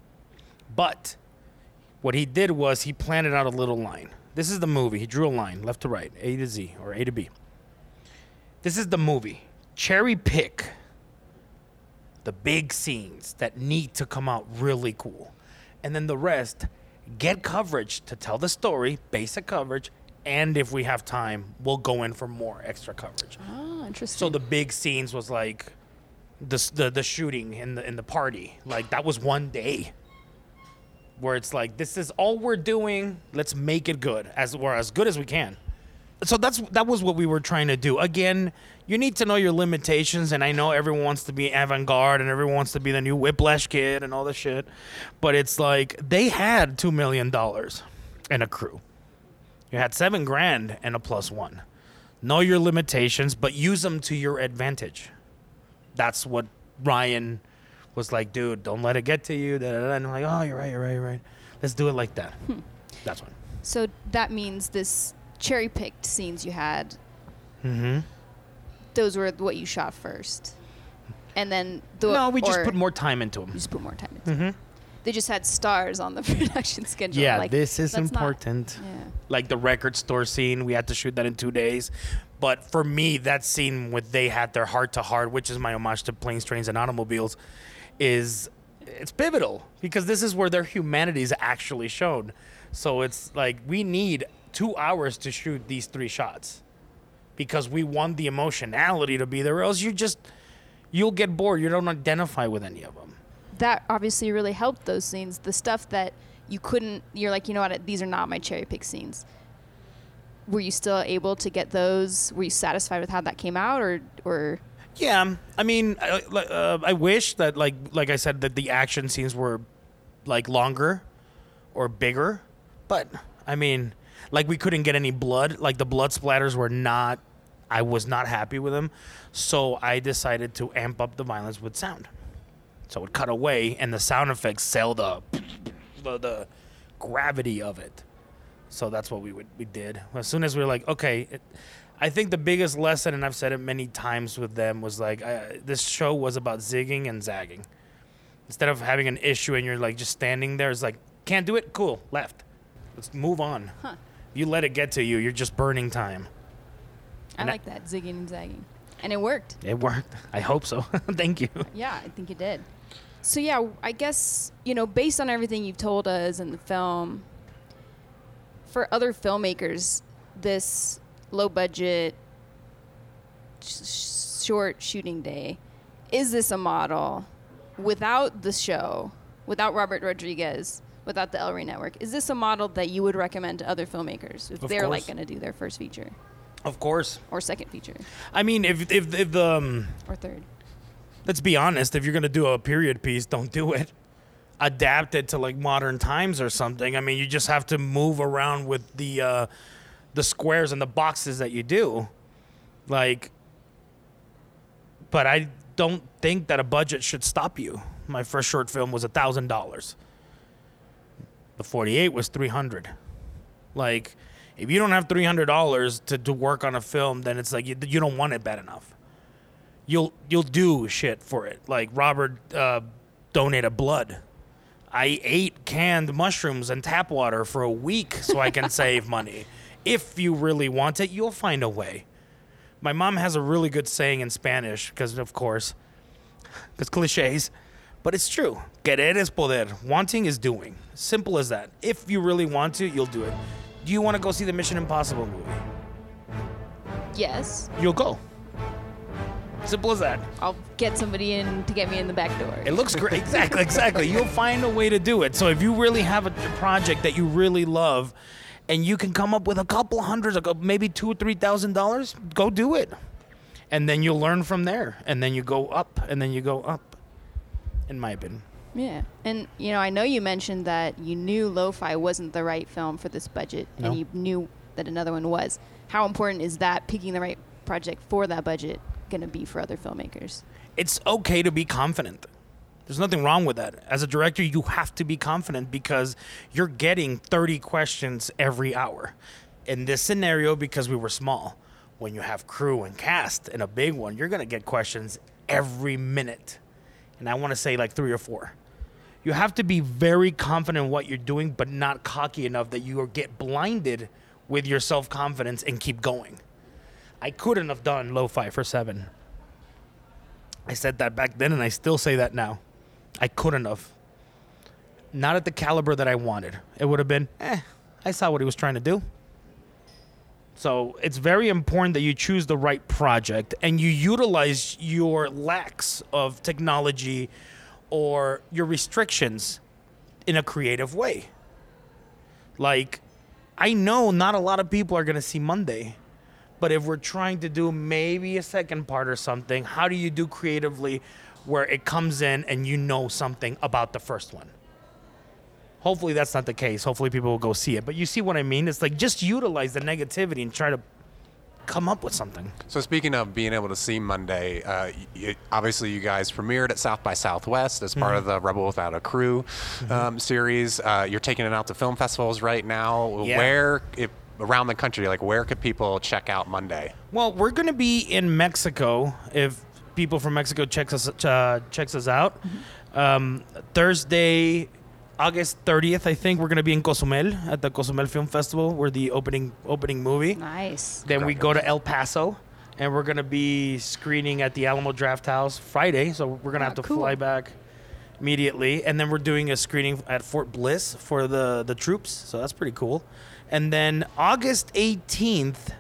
But what he did was he planted out a little line. This is the movie. He drew a line, left to right, A to Z, or A to B. This is the movie. Cherry pick the big scenes that need to come out really cool. And then the rest, get coverage to tell the story, basic coverage, and if we have time, we'll go in for more extra coverage. Oh, interesting. So the big scenes was like the shooting in the party. Like, that was one day. where it's like, this is all we're doing. Let's make it good, as good as we can. So that was what we were trying to do. Again, you need to know your limitations, and I know everyone wants to be avant-garde and everyone wants to be the new Whiplash Kid and all this shit, but it's like they had $2 million and a crew. You had $7,000 and a +1. Know your limitations, but use them to your advantage. That's what Ryan was like, dude, don't let it get to you. And I'm like, oh, you're right. Let's do it like that. That's one. So that means this cherry-picked scenes you had, those were what you shot first. And then... No, we just put more time into them. You just put more time into them. They just had stars on the production schedule. Yeah, like, this is important. Like the record store scene, we had to shoot that in 2 days. But for me, that scene where they had their heart-to-heart, which is my homage to Planes, Trains, and Automobiles, it's pivotal because this is where their humanity is actually shown. So it's like we need 2 hours to shoot these 3 shots because we want the emotionality to be there, or else you'll get bored. You don't identify with any of them. That obviously really helped those scenes. The stuff that you're like, you know what, these are not my cherry pick scenes. Were you still able to get those? Were you satisfied with how that came out, or? Yeah, I mean, I wish that like I said, that the action scenes were like longer or bigger, but I mean, like we couldn't get any blood. Like the blood splatters were not. I was not happy with them, so I decided to amp up the violence with sound. So it cut away, and the sound effects sell the gravity of it. So that's what we did. As soon as we were like, okay, I think the biggest lesson, and I've said it many times with them, was like this show was about zigging and zagging. Instead of having an issue and you're like just standing there, it's like, can't do it? Cool, left. Let's move on. Huh. You let it get to you, you're just burning time. I like that, zigging and zagging. And it worked. It worked. I hope so. Thank you. Yeah, I think it did. So yeah, I guess, based on everything you've told us in the film, for other filmmakers, this low-budget, short shooting day, is this a model without the show, without Robert Rodriguez, without the El Rey Network? Is this a model that you would recommend to other filmmakers if they're like going to do their first feature? Of course. Or second feature. I mean, if the or third. Let's be honest. If you're gonna do a period piece, don't do it. Adapt it to like modern times or something. I mean, you just have to move around with the squares and the boxes that you do. Like, but I don't think that a budget should stop you. My first short film was $1,000. The 48 was $300. Like, if you don't have $300 to work on a film, then it's like you don't want it bad enough. You'll do shit for it. Like Robert donated blood. I ate canned mushrooms and tap water for a week so I can save money. If you really want it, you'll find a way. My mom has a really good saying in Spanish, because cliches, but it's true. Querer es poder. Wanting is doing. Simple as that. If you really want to, you'll do it. Do you want to go see the Mission Impossible movie? Yes. You'll go. Simple as that. I'll get somebody in to get me in the back door. It looks great. Exactly. You'll find a way to do it. So if you really have a project that you really love and you can come up with a couple hundreds, maybe $2,000 or $3,000, go do it. And then you'll learn from there. And then you go up, and then you go up, in my opinion. Yeah. And, I know you mentioned that you knew Lo-Fi wasn't the right film for this budget, and you knew that another one was. How important is that, picking the right project for that budget, going to be for other filmmakers? It's okay to be confident. There's nothing wrong with that. As a director, you have to be confident because you're getting 30 questions every hour. In this scenario, because we were small, when you have crew and cast in a big one, you're going to get questions every minute. And I want to say like 3 or 4. You have to be very confident in what you're doing, but not cocky enough that you get blinded with your self-confidence and keep going. I couldn't have done Lo-Fi for 7. I said that back then, and I still say that now. I couldn't have. Not at the caliber that I wanted. It would have been, I saw what he was trying to do. So it's very important that you choose the right project and you utilize your lacks of technology or your restrictions in a creative way. Like, I know not a lot of people are going to see Monday, but if we're trying to do maybe a second part or something, how do you do creatively where it comes in and you know something about the first one? Hopefully that's not the case. Hopefully people will go see it. But you see what I mean? It's like just utilize the negativity and try to come up with something. So speaking of being able to see Monday, obviously you guys premiered at South by Southwest as part of the Rebel Without a Crew series. You're taking it out to film festivals right now. Yeah. Where, around the country, like where could people check out Monday? Well, we're going to be in Mexico if people from Mexico checks us out. Thursday, August 30th, I think we're going to be in Cozumel at the Cozumel Film Festival. We're the opening movie. Nice. Then we go to El Paso, and we're going to be screening at the Alamo Draft House Friday. So we're going to have to cool. fly back immediately. And then we're doing a screening at Fort Bliss for the troops. So that's pretty cool. And then August 18th,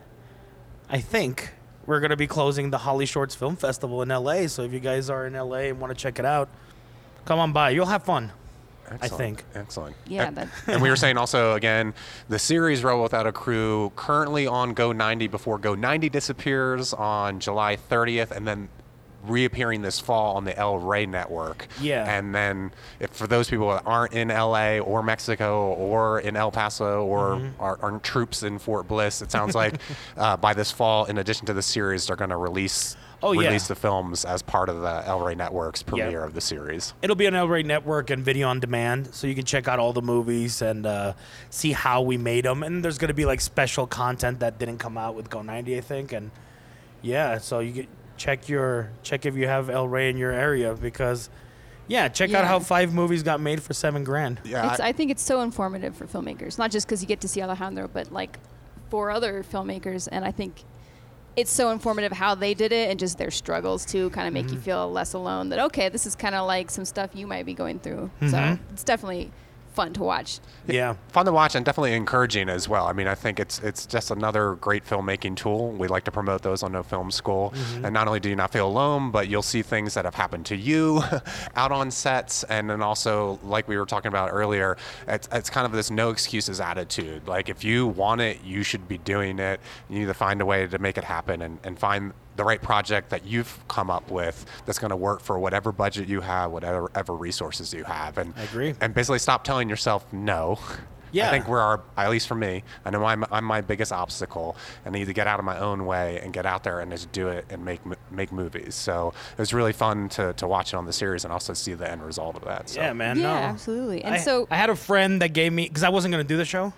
I think, we're going to be closing the Holly Shorts Film Festival in L.A. So if you guys are in L.A. and want to check it out, come on by. You'll have fun. Excellent. I think. Excellent. Yeah. And we were saying also, again, the series Rebel Without a Crew currently on Go 90 before Go 90 disappears on July 30th, and then reappearing this fall on the El Rey network. Yeah. And then for those people that aren't in LA or Mexico or in El Paso or aren't troops in Fort Bliss, it sounds like by this fall, in addition to the series, they're going to release the films as part of the El Rey Network's premiere of the series. It'll be on El Rey Network and video on demand, so you can check out all the movies and see how we made them. And there's going to be like special content that didn't come out with Go 90, I think. And yeah, so you can check if you have El Rey in your area, because check out how 5 movies got made for $7,000. Yeah, I think it's so informative for filmmakers, not just because you get to see Alejandro, but like for other filmmakers. And I think it's so informative how they did it and just their struggles to kind of make you feel less alone, that, okay, this is kind of like some stuff you might be going through. So it's definitely fun to watch. Yeah. Fun to watch and definitely encouraging as well. I mean, I think it's just another great filmmaking tool. We like to promote those on No Film School. And not only do you not feel alone, but you'll see things that have happened to you out on sets. And then also, like we were talking about earlier, it's kind of this no excuses attitude. Like, if you want it, you should be doing it. You need to find a way to make it happen and find the right project that you've come up with that's going to work for whatever budget you have, whatever resources you have. And I agree. And basically stop telling yourself no. Yeah. I think at least for me, I know I'm my biggest obstacle. I need to get out of my own way and get out there and just do it and make movies. So it was really fun to watch it on the series and also see the end result of that. So. Yeah, man. Yeah, no. absolutely. And I had a friend that gave me, because I wasn't going to do the show.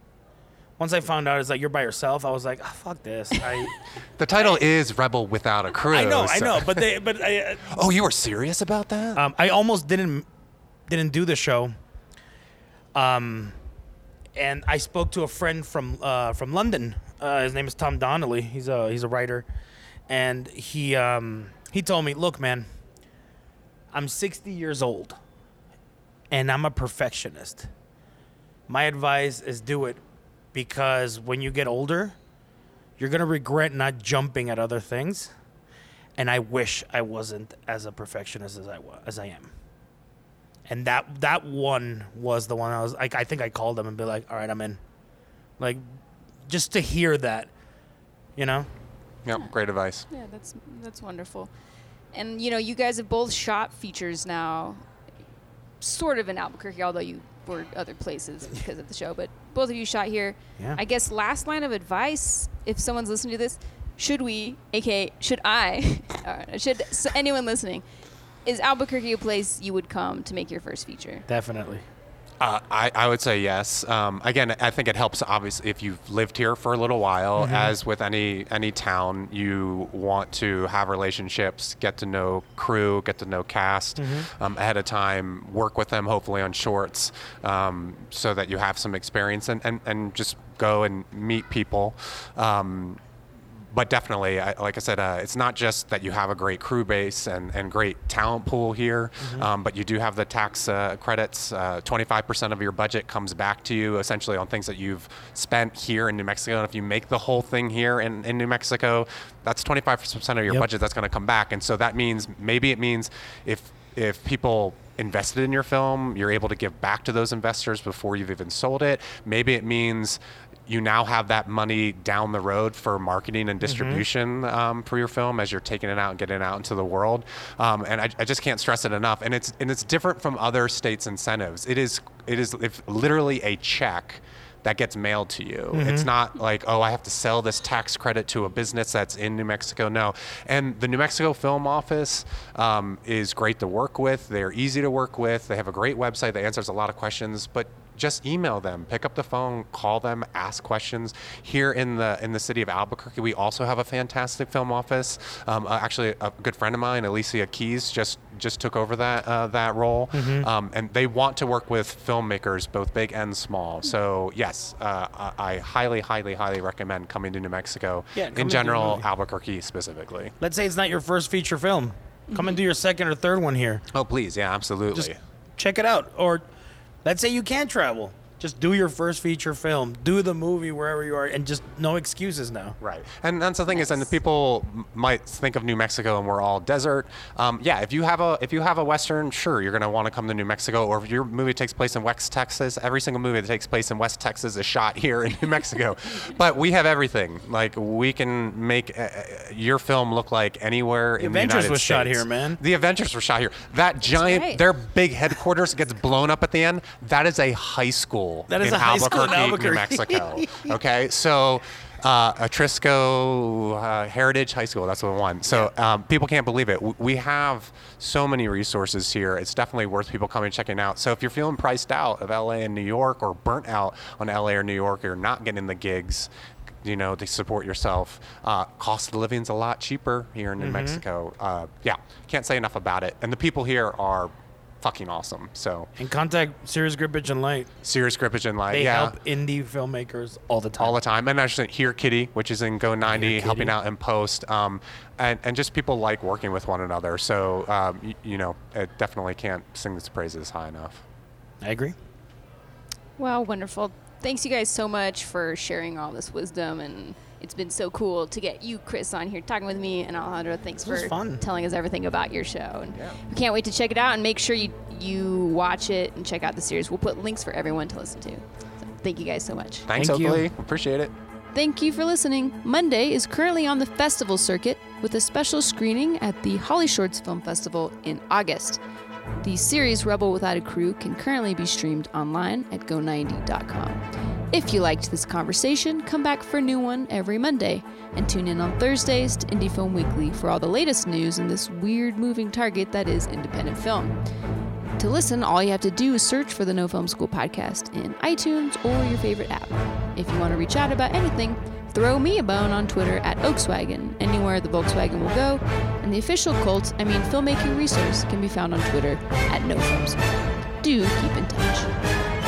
Once I found out it's like you're by yourself, I was like, fuck this. The title is Rebel Without a Crew. I know, so. but I. Oh, you were serious about that? I almost didn't do the show. And I spoke to a friend from London. His name is Tom Donnelly. He's a writer, and he told me, look, man, I'm 60 years old, and I'm a perfectionist. My advice is do it, because when you get older, you're going to regret not jumping at other things. And I wish I wasn't as a perfectionist as I am. And that one was the one I was like, I think I called them and be like, all right, I'm in. Like, just to hear that, you know? Yep, great advice. Yeah, that's wonderful. And, you guys have both shot features now, sort of in Albuquerque, although you were other places because of the show, but both of you shot here. Yeah. I guess last line of advice, if someone's listening to this, should anyone listening, is Albuquerque a place you would come to make your first feature? Definitely. I would say yes. Again, I think it helps, obviously, if you've lived here for a little while. As with any town, you want to have relationships, get to know crew, get to know cast ahead of time, work with them, hopefully on shorts, so that you have some experience and just go and meet people. But definitely, like I said, it's not just that you have a great crew base and great talent pool here, but you do have the tax credits. 25% of your budget comes back to you essentially on things that you've spent here in New Mexico. And if you make the whole thing here in New Mexico, that's 25% of your budget that's going to come back. And so that means, maybe it means if people invested in your film. You're able to give back to those investors before you've even sold it. Maybe it means you now have that money down the road for marketing and distribution for your film as you're taking it out and getting it out into the world. And I just can't stress it enough. And it's different from other states' incentives. It is literally a check that gets mailed to you. It's not like, oh, I have to sell this tax credit to a business that's in New Mexico. No. And the New Mexico Film Office is great to work with. They're easy to work with. They have a great website that answers a lot of questions, but just email them, pick up the phone, call them, ask questions. Here in the city of Albuquerque, we also have a fantastic film office. Actually, a good friend of mine, Alicia Keys, just took over that role, and they want to work with filmmakers, both big and small. So yes, I highly, highly, highly recommend coming to New Mexico. In general, Albuquerque specifically. Let's say it's not your first feature film. Come and do your second or third one here. Oh, please, yeah, absolutely. Just check it out. Or let's say you can't travel. Just do your first feature film. Do the movie wherever you are, and just no excuses now. Right. And that's the thing is, and people might think of New Mexico and we're all desert. Yeah, if you have a Western, sure, you're going to want to come to New Mexico. Or if your movie takes place in West Texas, every single movie that takes place in West Texas is shot here in New Mexico. But we have everything. Like, we can make your film look like anywhere in the United States. The Avengers was shot here, man. The Avengers were shot here. That giant, their big headquarters gets blown up at the end. That is a high school. That is a high school in Albuquerque, New Mexico. Okay, so Atrisco Heritage High School, that's the one. So people can't believe it. We have so many resources here. It's definitely worth people coming and checking out. So if you're feeling priced out of LA and New York, or burnt out on LA or New York, or you're not getting the gigs, to support yourself, cost of living is a lot cheaper here in New Mexico. Yeah, can't say enough about it. And the people here are fucking awesome. So, and contact Serious Grippage and Light. Serious Grippage and Light. They help indie filmmakers all the time. All the time. And actually, Here Kitty, which is in Go 90, helping out in post. And just people like working with one another. So, it definitely can't sing its praises high enough. I agree. Wow, wonderful. Thanks you guys so much for sharing all this wisdom, and it's been so cool to get you, Chris, on here talking with me, and Alejandro, thanks for telling us everything about your show. And we can't wait to check it out, and make sure you watch it and check out the series. We'll put links for everyone to listen to. So thank you guys so much. Thanks, Oakley. Appreciate it. Thank you for listening. Monday is currently on the festival circuit with a special screening at the Holly Shorts Film Festival in August. The series Rebel Without a Crew can currently be streamed online at go90.com. If you liked this conversation, come back for a new one every Monday, and tune in on Thursdays to Indie Film Weekly for all the latest news in this weird moving target that is independent film. To listen, all you have to do is search for the No Film School podcast in iTunes or your favorite app. If you want to reach out about anything, throw me a bone on Twitter at Volkswagen, anywhere the Volkswagen will go, and the official filmmaking resource can be found on Twitter at No Film School. Do keep in touch.